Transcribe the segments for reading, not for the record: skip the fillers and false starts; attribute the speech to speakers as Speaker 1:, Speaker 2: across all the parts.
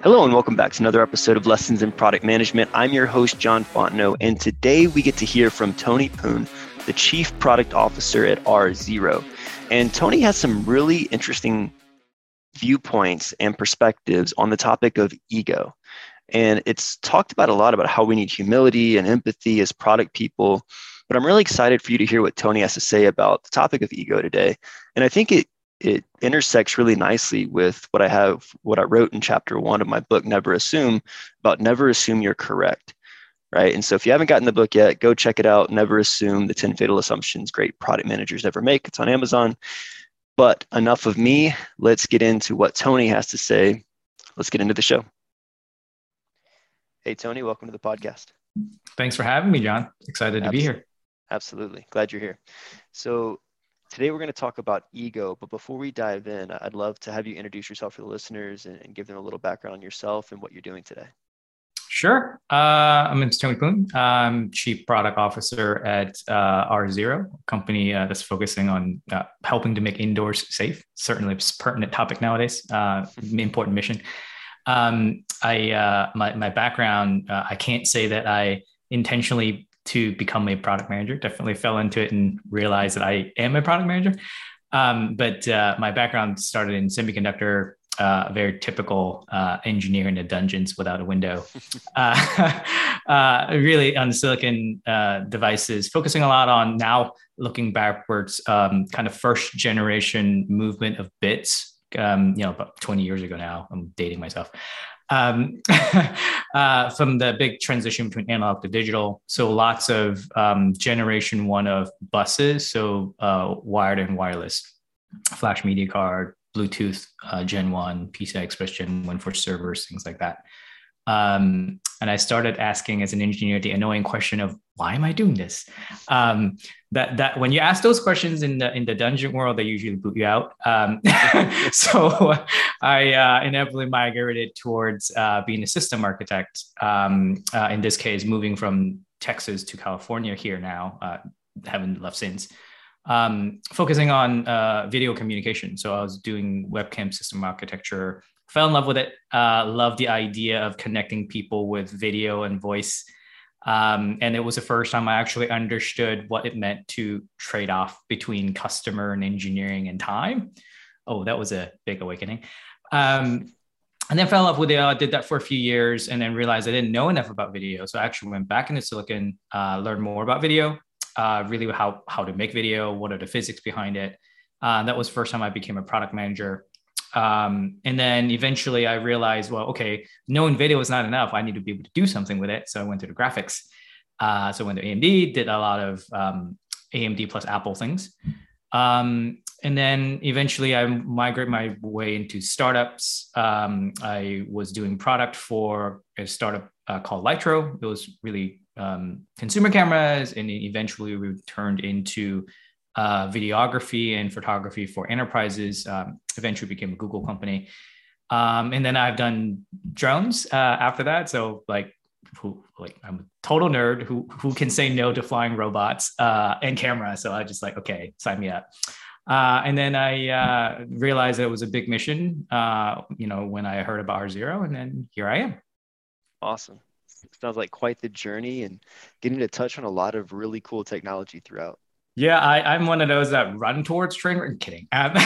Speaker 1: Hello and welcome back to another episode of Lessons in Product Management. I'm your host, John Fontenot, and today we get to hear from Tony Poon, the Chief Product Officer at R0. And Tony has some really interesting viewpoints and perspectives on the topic of ego. And it's talked about a lot about how we need humility and empathy as product people. But I'm really excited for you to hear what Tony has to say about the topic of ego today. And I think it intersects really nicely with what I wrote in chapter 1 of my book, Never Assume, about never assume you're correct, right? And so if you haven't gotten the book yet, go check it out. Never Assume, the 10 Fatal Assumptions Great Product Managers Never Make. It's on Amazon. But enough of me. Let's get into what Tony has to say. Let's get into the show. Hey, Tony, welcome to the podcast.
Speaker 2: Thanks for having me, John. Excited to be here.
Speaker 1: Absolutely. Glad you're here. So today we're going to talk about ego, but before we dive in, I'd love to have you introduce yourself for the listeners and give them a little background on yourself and what you're doing today.
Speaker 2: Sure. I'm Tony Poon. I'm Chief Product Officer at R0, a company that's focusing on helping to make indoors safe. Certainly a pertinent topic nowadays, important mission. My background, I can't say that I intentionally to become a product manager. Definitely fell into it and realized that I am a product manager. But my background started in semiconductor, very typical engineer in the dungeons without a window. Really on silicon devices, focusing a lot on now looking backwards, kind of first generation movement of bits. About 20 years ago now, I'm dating myself. From the big transition between analog to digital. So lots of generation 1 of buses. So wired and wireless, flash media card, Bluetooth Gen 1, PCI Express Gen 1 for servers, things like that. And I started asking as an engineer the annoying question of why am I doing this? That when you ask those questions in the dungeon world, they usually boot you out. So I inevitably migrated towards being a system architect. In this case, moving from Texas to California here now, haven't left since. Focusing on video communication. So I was doing webcam system architecture. Fell in love with it. Loved the idea of connecting people with video and voice. And it was the first time I actually understood what it meant to trade off between customer and engineering and time. Oh, that was a big awakening. And then fell in love with it. I did that for a few years and then realized I didn't know enough about video. So I actually went back into Silicon, learned more about video, really how to make video, what are the physics behind it. That was the first time I became a product manager. And then eventually I realized, well, okay, knowing video is not enough. I need to be able to do something with it. So I went to the graphics. So I went to AMD, did a lot of AMD plus Apple things. And then eventually I migrated my way into startups. I was doing product for a startup called Lytro. It was really consumer cameras, and eventually we turned into videography and photography for enterprises. Eventually became a Google company. And then I've done drones after that. So I'm a total nerd who can say no to flying robots and camera. So I just okay, sign me up. And then I realized it was a big mission, when I heard about R0, and then here I am.
Speaker 1: Awesome. Sounds like quite the journey and getting to touch on a lot of really cool technology throughout.
Speaker 2: Yeah, I'm one of those that run towards training. I'm kidding. But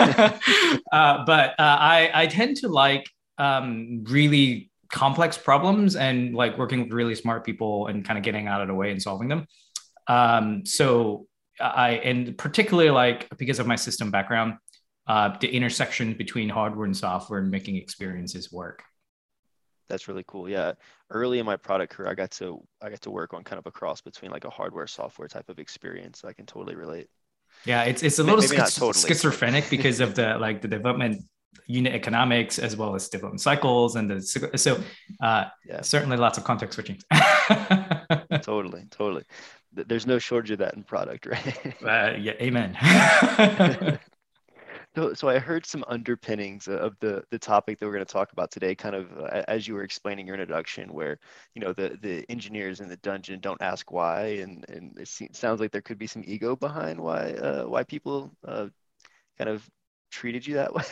Speaker 2: I tend to like really complex problems and like working with really smart people and kind of getting out of the way and solving them. So and particularly because of my system background, the intersection between hardware and software and making experiences work.
Speaker 1: That's really cool. Yeah. Early in my product career, I got to work on kind of a cross between like a hardware software type of experience. So I can totally relate.
Speaker 2: Yeah, it's a little schizophrenic because of the development unit economics as well as development cycles and certainly lots of context switching.
Speaker 1: Totally. There's no shortage of that in product, right?
Speaker 2: Yeah, amen.
Speaker 1: So I heard some underpinnings of the topic that we're going to talk about today, kind of as you were explaining your introduction, where the engineers in the dungeon don't ask why, and it sounds like there could be some ego behind why people kind of treated you that way.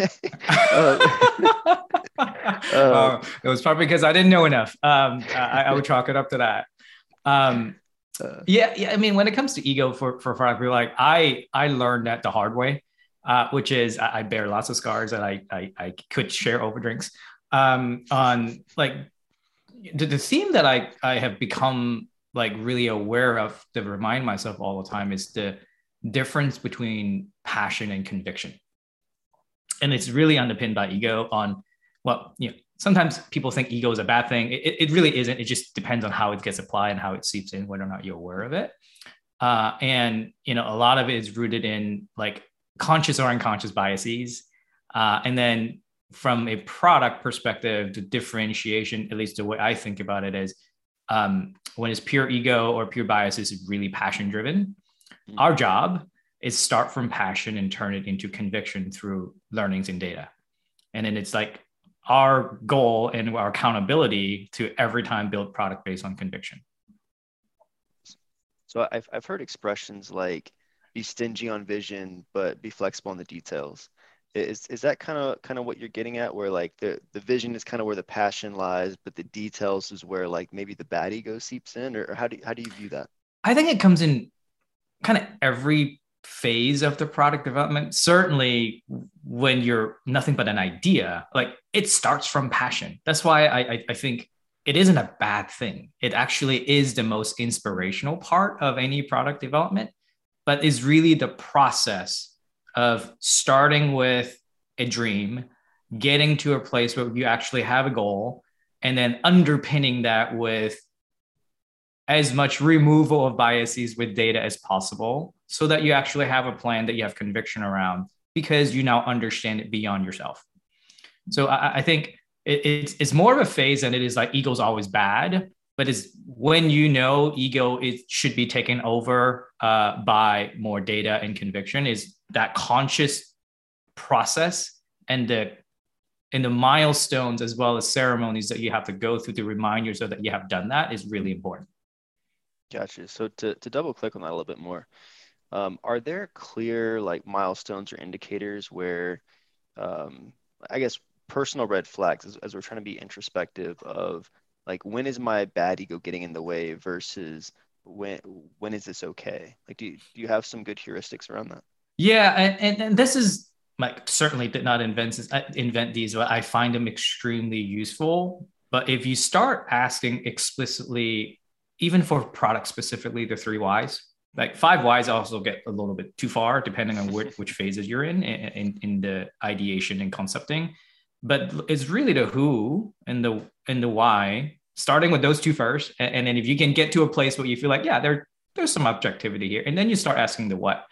Speaker 2: It was probably because I didn't know enough. I would chalk it up to that. Yeah. I mean, when it comes to ego for product, we're like, I learned that the hard way, which is I bear lots of scars that I could share over drinks. On like the theme that I have become like really aware of to remind myself all the time is the difference between passion and conviction. And it's really underpinned by ego on, well, sometimes people think ego is a bad thing. It really isn't. It just depends on how it gets applied and how it seeps in, whether or not you're aware of it. And, a lot of it is rooted in like conscious or unconscious biases. And then from a product perspective, the differentiation, at least the way I think about it is when it's pure ego or pure biases, is really passion driven. Mm-hmm. Our job is start from passion and turn it into conviction through learnings and data. And then it's like our goal and our accountability to every time build product based on conviction.
Speaker 1: So I've heard expressions like be stingy on vision, but be flexible on the details. Is that kind of what you're getting at, where like the vision is kind of where the passion lies, but the details is where like maybe the bad ego seeps in, or how do you view that?
Speaker 2: I think it comes in kind of every phase of the product development. Certainly when you're nothing but an idea, like it starts from passion. That's why I think it isn't a bad thing. It actually is the most inspirational part of any product development, but is really the process of starting with a dream, getting to a place where you actually have a goal, and then underpinning that with as much removal of biases with data as possible, so that you actually have a plan that you have conviction around, because you now understand it beyond yourself. So I think it's more of a phase than it is like ego's always bad, but it's when ego it should be taken over by more data and conviction, is that conscious process and the milestones as well as ceremonies that you have to go through to remind yourself that you have done that is really important.
Speaker 1: Gotcha. So to double click on that a little bit more, are there clear like milestones or indicators where, I guess, personal red flags as we're trying to be introspective of like, when is my bad ego getting in the way versus when is this okay? Like, do you have some good heuristics around that?
Speaker 2: Yeah, and this is like, certainly did not invent these, but I find them extremely useful. But if you start asking explicitly, even for products specifically, the 3 whys, like 5 whys also get a little bit too far depending on which phases you're in the ideation and concepting. But it's really the who and the why, starting with those 2 first. And then if you can get to a place where you feel like, yeah, there's some objectivity here, and then you start asking the what.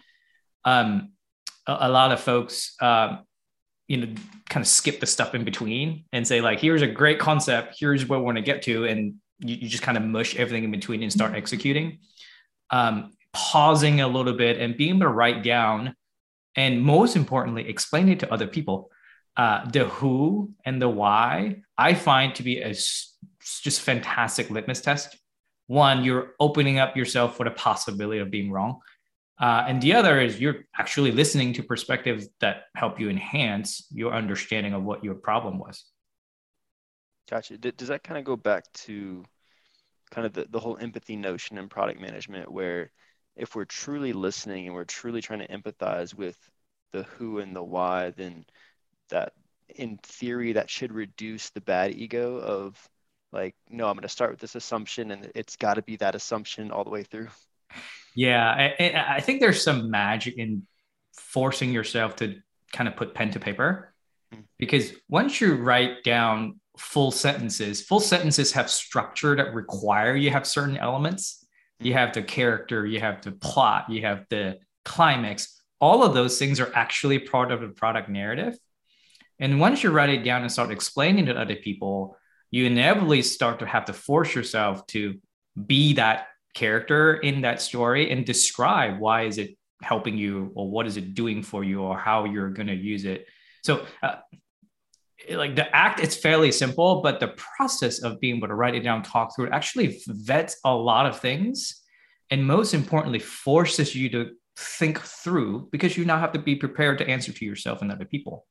Speaker 2: A lot of folks, kind of skip the stuff in between and say like, here's a great concept, here's what we want to get to. And you just kind of mush everything in between and start executing. Pausing a little bit and being able to write down, and most importantly, explain it to other people. The who and the why, I find to be a just fantastic litmus test. One, you're opening up yourself for the possibility of being wrong. And the other is you're actually listening to perspectives that help you enhance your understanding of what your problem was.
Speaker 1: Gotcha. Does that kind of go back to kind of the whole empathy notion in product management, where if we're truly listening and we're truly trying to empathize with the who and the why, then that in theory that should reduce the bad ego of like, no, I'm going to start with this assumption and it's got to be that assumption all the way through.
Speaker 2: Yeah, I think there's some magic in forcing yourself to kind of put pen to paper, because once you write down full sentences have structure that require you have certain elements. You have the character, you have the plot, you have the climax. All of those things are actually part of the product narrative. And once you write it down and start explaining to other people, you inevitably start to have to force yourself to be that character in that story and describe why is it helping you, or what is it doing for you, or how you're going to use it. So like the act, it's fairly simple, but the process of being able to write it down, talk through it, actually vets a lot of things. And most importantly, forces you to think through, because you now have to be prepared to answer to yourself and other people.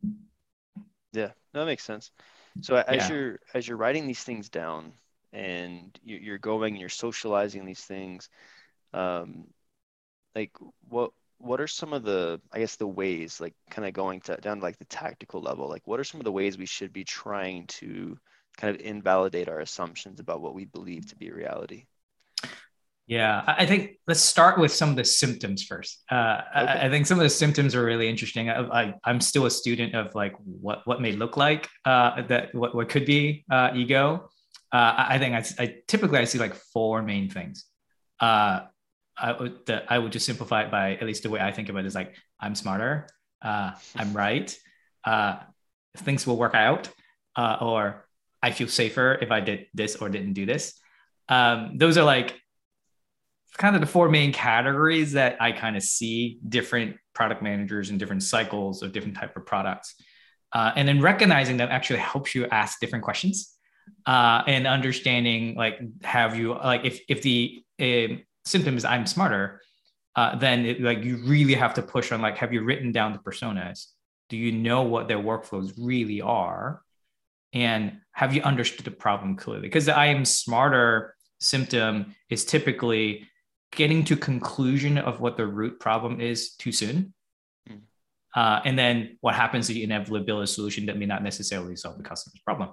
Speaker 1: Yeah, that makes sense. So as
Speaker 2: Yeah.
Speaker 1: you're writing these things down and you're going and you're socializing these things, um, like what are some of the, I guess, the ways, like kind of going to down to like the tactical level, like what are some of the ways we should be trying to kind of invalidate our assumptions about what we believe to be reality?
Speaker 2: Yeah, I think let's start with some of the symptoms first.
Speaker 1: Okay.
Speaker 2: I think some of the symptoms are really interesting. I'm still a student of like what may look like that what could be ego. I think I typically I see like four main things. Uh, I would just simplify it by, at least the way I think about it, is like I'm smarter, I'm right, uh, things will work out, or I feel safer if I did this or didn't do this. Those are like kind of the four main categories that I kind of see different product managers in different cycles of different type of products. And then recognizing them actually helps you ask different questions, and understanding like, have you like, if the symptom is I'm smarter, then like you really have to push on like, have you written down the personas? Do you know what their workflows really are? And have you understood the problem clearly? Because the I am smarter symptom is typically getting to conclusion of what the root problem is too soon.
Speaker 1: Mm.
Speaker 2: And then what happens is you inevitably build a solution that may not necessarily solve the customer's problem.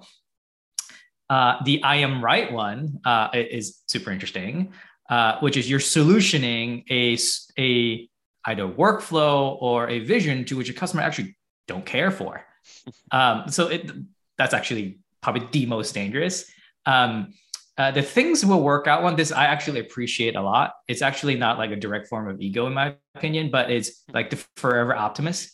Speaker 2: The I am right one is super interesting, which is you're solutioning a either workflow or a vision to which a customer actually don't care for. So that's actually probably the most dangerous. The things will work out one, this I actually appreciate a lot. It's actually not like a direct form of ego in my opinion, but it's like the forever optimist.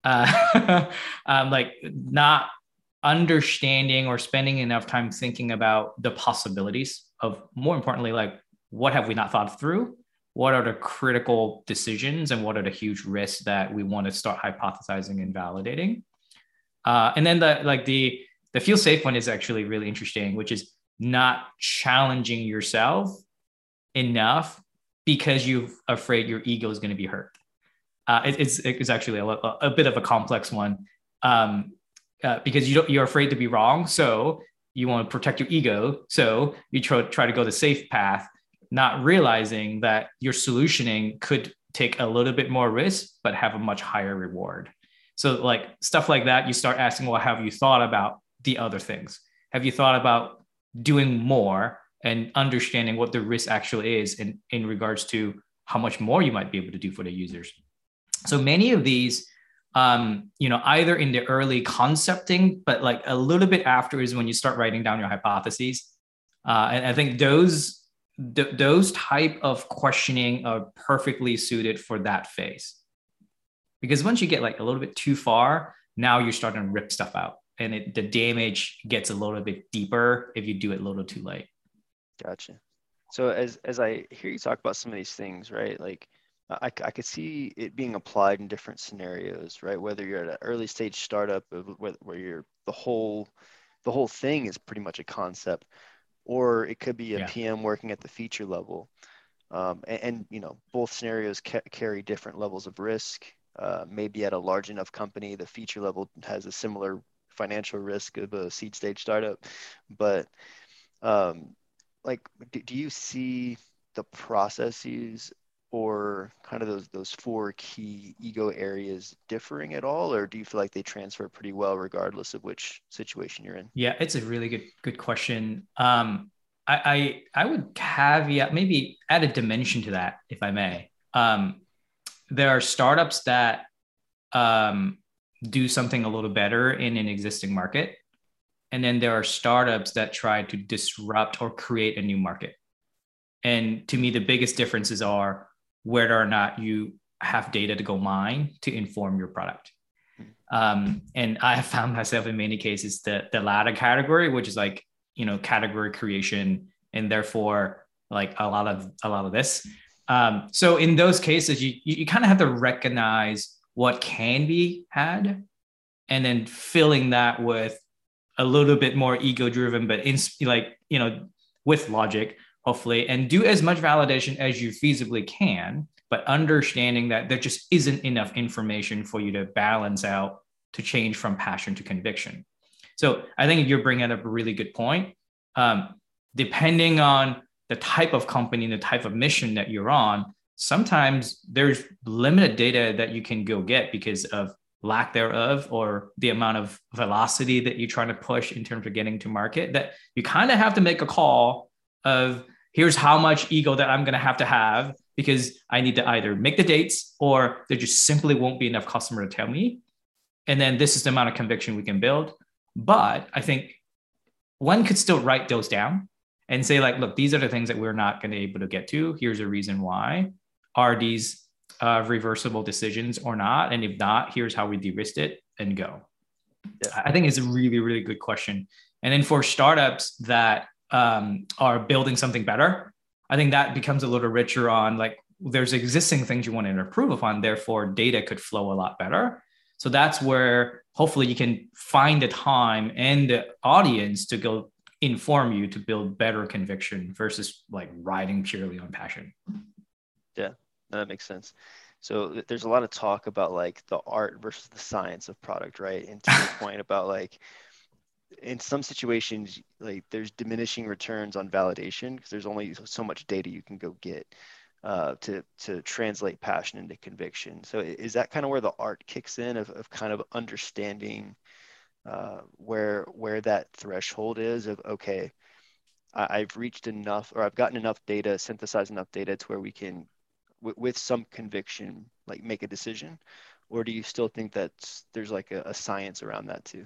Speaker 2: Like not understanding or spending enough time thinking about the possibilities of, more importantly, like what have we not thought through? What are the critical decisions and what are the huge risks that we want to start hypothesizing and validating? And then the feel safe one is actually really interesting, which is not challenging yourself enough because you're afraid your ego is going to be hurt. It's actually a bit of a complex one, because you're afraid to be wrong, so you want to protect your ego, so you try to go the safe path, not realizing that your solutioning could take a little bit more risk but have a much higher reward. So like stuff like that, you start asking, well, have you thought about the other things? Have you thought about doing more and understanding what the risk actually is in regards to how much more you might be able to do for the users? So many of these, either in the early concepting, but like a little bit after is when you start writing down your hypotheses. And I think those type of questioning are perfectly suited for that phase. Because once you get like a little bit too far, now you're starting to rip stuff out. And the damage gets a little bit deeper if you do it a little too late.
Speaker 1: Gotcha. So as I hear you talk about some of these things, right? Like I could see it being applied in different scenarios, right? Whether you're at an early stage startup where you're the whole thing is pretty much a concept, or it could be a PM working at the feature level. And both scenarios carry different levels of risk. Maybe at a large enough company, the feature level has a similar financial risk of a seed stage startup. But like, do you see the processes or kind of those four key ego areas differing at all, or do you feel like they transfer pretty well regardless of which situation you're in?
Speaker 2: Yeah, it's a really good question. I would caveat, maybe add a dimension to that, if I may. There are startups that do something a little better in an existing market. And then there are startups that try to disrupt or create a new market. And to me, the biggest differences are whether or not you have data to go mine to inform your product. And I have found myself in many cases the latter category, which is like, category creation, and therefore like a lot of this. So in those cases, you kind of have to recognize what can be had, and then filling that with a little bit more ego driven, but with logic, hopefully, and do as much validation as you feasibly can but understanding that there just isn't enough information for you to balance out to change from passion to conviction. So I think you're bringing up a really good point. Depending on the type of company and the type of mission that you're on, sometimes there's limited data that you can go get because of lack thereof, or the amount of velocity that you're trying to push in terms of getting to market, that you kind of have to make a call of, here's how much ego that I'm going to have, because I need to either make the dates or there just simply won't be enough customer to tell me. And then this is the amount of conviction we can build. But I think one could still write those down and say, like, look, these are the things that we're not going to be able to get to. Here's a reason why. Are these reversible decisions or not? And if not, here's how we de-risk it and go. Yeah. I think it's a really, really good question. And then for startups that are building something better, I think that becomes a little richer on, like, there's existing things you want to improve upon, therefore data could flow a lot better. So that's where hopefully you can find the time and the audience to go inform you to build better conviction versus like riding purely on passion.
Speaker 1: Yeah, that makes sense. So there's a lot of talk about like the art versus the science of product, right? And to your point about like, in some situations, like there's diminishing returns on validation because there's only so much data you can go get to translate passion into conviction. So is that kind of where the art kicks in of kind of understanding where that threshold is of, okay, I've reached enough, or I've gotten enough data, synthesized enough data to where we can, with some conviction, like make a decision? Or do you still think that there's like a science around that too?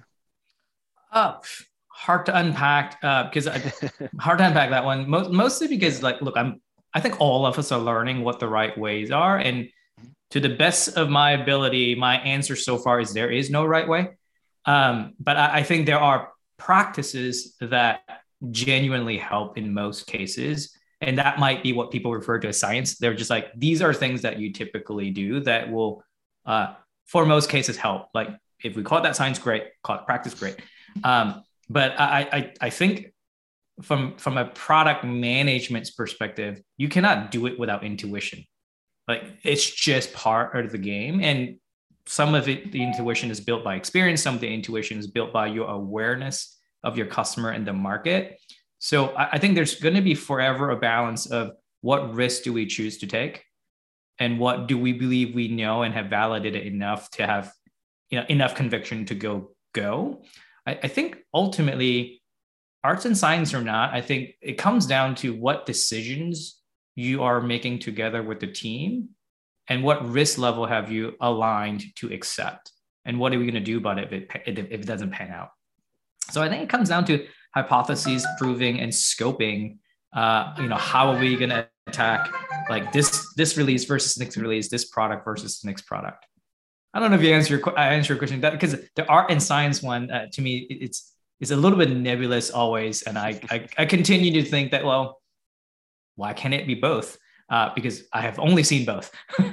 Speaker 2: Hard to unpack because hard to unpack that one. Mostly because, like, look, I think all of us are learning what the right ways are, and to the best of my ability, my answer so far is there is no right way. But I think there are practices that genuinely help in most cases, and that might be what people refer to as science. They're just like, these are things that you typically do that will, for most cases, help. Like, if we call it that science, great. Call it practice, great. But I think from a product management's perspective, you cannot do it without intuition. Like, it's just part of the game. And some of it, the intuition is built by experience. Some of the intuition is built by your awareness of your customer and the market. So I think there's going to be forever a balance of what risk do we choose to take, and what do we believe we know and have validated enough to have, enough conviction to go. I think ultimately, arts and science or not, I think it comes down to what decisions you are making together with the team, and what risk level have you aligned to accept, and what are we going to do about it if it doesn't pan out. So I think it comes down to hypotheses, proving, and scoping. How are we going to attack like this release versus next release, this product versus the next product? I don't know if I answer your question, because the art and science one, to me, it's a little bit nebulous always. And I continue to think that, well, why can't it be both? Because I have only seen both.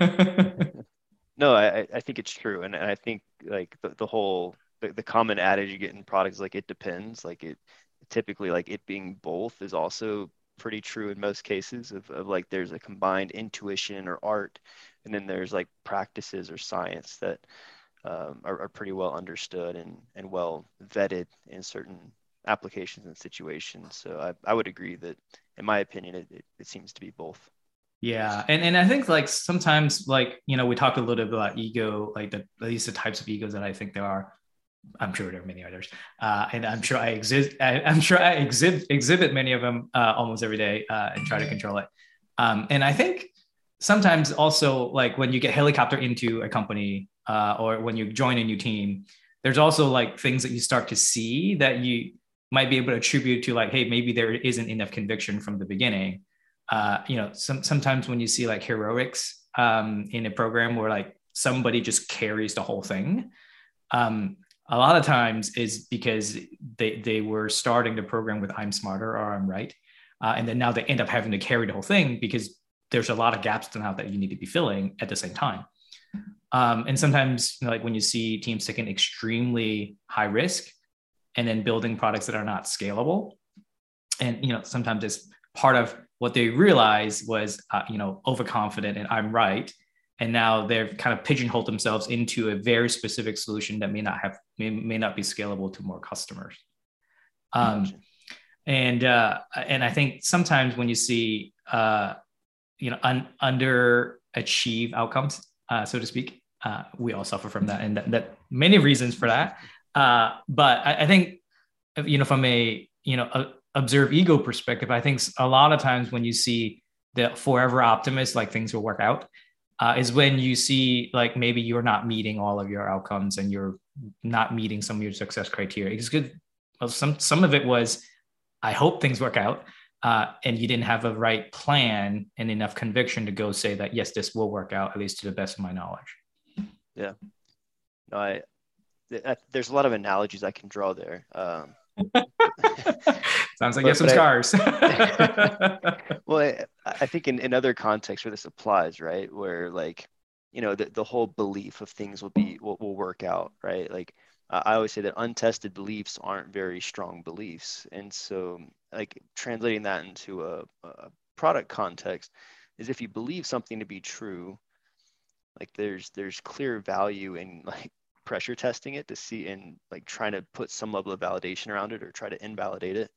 Speaker 1: No, I think it's true. And I think like the whole, the common adage you get in products, like, it depends, like it typically, like, it being both is also pretty true in most cases of like, there's a combined intuition or art, and then there's like practices or science that are pretty well understood and well vetted in certain applications and situations. So I would agree that, in my opinion, it seems to be both.
Speaker 2: Yeah. And I think, like, sometimes, like, we talked a little bit about ego, like at least the types of egos that I think there are. I'm sure there are many others. And I'm sure I exhibit many of them almost every day and try to control it. And I think sometimes also, like, when you get helicopter into a company or when you join a new team, there's also like things that you start to see that you might be able to attribute to, like, hey, maybe there isn't enough conviction from the beginning. Sometimes when you see like heroics in a program where like somebody just carries the whole thing, a lot of times is because they were starting the program with I'm smarter or I'm right. And then now they end up having to carry the whole thing because there's a lot of gaps now that you need to be filling at the same time. And sometimes, like, when you see teams taking extremely high risk and then building products that are not scalable, and, sometimes it's part of what they realized was, overconfident and I'm right. And now they've kind of pigeonholed themselves into a very specific solution that may not be scalable to more customers. And I think sometimes when you see underachieve outcomes, so to speak, we all suffer from that, and that many reasons for that. But I think from a observe ego perspective, I think a lot of times when you see the forever optimist, like things will work out, is when you see like maybe you're not meeting all of your outcomes and you're not meeting some of your success criteria. It's good. Well, some of it was, I hope things work out, and you didn't have a right plan and enough conviction to go say that, yes, this will work out, at least to the best of my knowledge.
Speaker 1: Yeah. No, there's a lot of analogies I can draw there.
Speaker 2: Sounds like you have some scars.
Speaker 1: Well, I think in other contexts where this applies, right? Where like, the whole belief of things will work out, right? Like I always say that untested beliefs aren't very strong beliefs. And so like translating that into a product context is if you believe something to be true, like there's clear value in like pressure testing it to see and like trying to put some level of validation around it or try to invalidate it.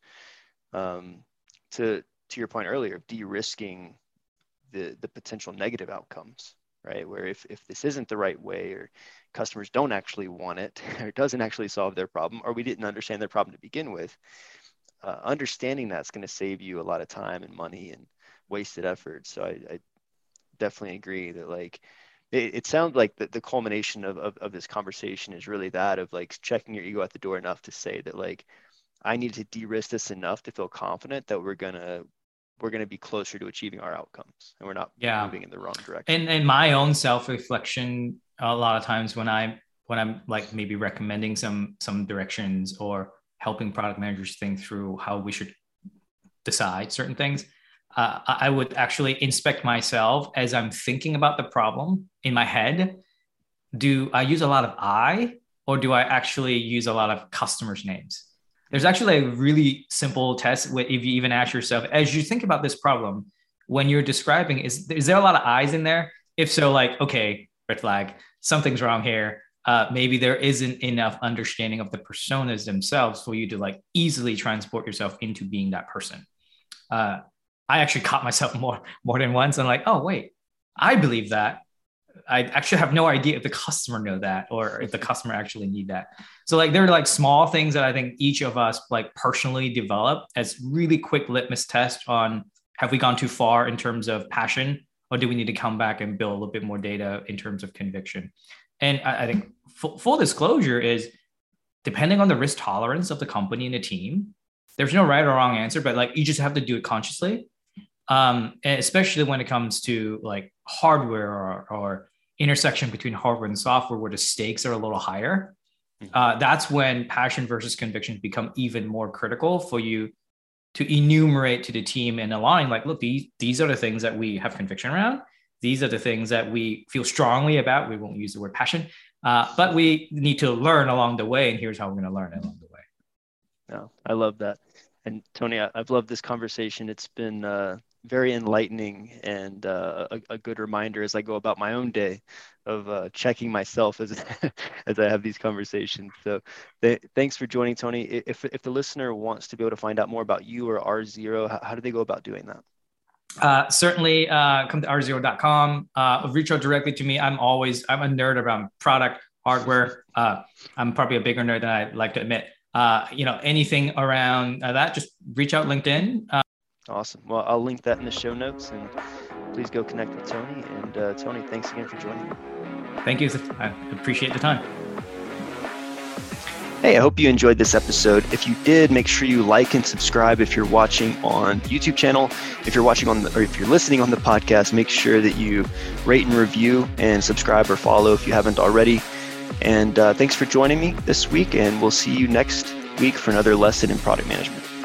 Speaker 1: To your point earlier, de-risking the potential negative outcomes, right? Where if this isn't the right way, or customers don't actually want it, or it doesn't actually solve their problem, or we didn't understand their problem to begin with, understanding that's going to save you a lot of time and money and wasted effort. So I definitely agree that like, it sounds like the culmination of this conversation is really that of like checking your ego at the door enough to say that like, I need to de-risk this enough to feel confident that we're gonna be closer to achieving our outcomes and we're not moving in the wrong direction.
Speaker 2: And my own self-reflection, a lot of times when I'm like maybe recommending some directions or helping product managers think through how we should decide certain things, I would actually inspect myself as I'm thinking about the problem in my head. Do I use a lot of I, or do I actually use a lot of customers' names? There's actually a really simple test if you even ask yourself, as you think about this problem, when you're describing, is there a lot of I's in there? If so, like, okay, red flag, something's wrong here. Maybe there isn't enough understanding of the personas themselves for you to like easily transport yourself into being that person. I actually caught myself more than once. I'm like, oh, wait, I believe that. I actually have no idea if the customer know that or if the customer actually need that. So like, there are like small things that I think each of us like personally develop as really quick litmus test on, have we gone too far in terms of passion, or do we need to come back and build a little bit more data in terms of conviction? And I think full disclosure is, depending on the risk tolerance of the company and the team, there's no right or wrong answer, but like, you just have to do it consciously. And especially when it comes to like hardware or intersection between hardware and software, where the stakes are a little higher. That's when passion versus conviction become even more critical for you to enumerate to the team and align, like, look, these are the things that we have conviction around. These are the things that we feel strongly about. We won't use the word passion, but we need to learn along the way. And here's how we're going to learn along the way.
Speaker 1: No, I love that. And Tony, I've loved this conversation. It's been very enlightening and a good reminder as I go about my own day of checking myself as as I have these conversations. So thanks for joining, Tony. If the listener wants to be able to find out more about you or R0, how do they go about doing that?
Speaker 2: Certainly come to r0.com, reach out directly to me. I'm a nerd around product, hardware. I'm probably a bigger nerd than I like to admit. Anything around that, just reach out LinkedIn.
Speaker 1: Awesome. Well, I'll link that in the show notes, and please go connect with Tony. And Tony, thanks again for joining me.
Speaker 2: Thank you. I appreciate the time.
Speaker 1: Hey, I hope you enjoyed this episode. If you did, make sure you like and subscribe if you're watching on the YouTube channel. If you're watching if you're listening on the podcast, make sure that you rate and review and subscribe or follow if you haven't already. And thanks for joining me this week, and we'll see you next week for another lesson in product management.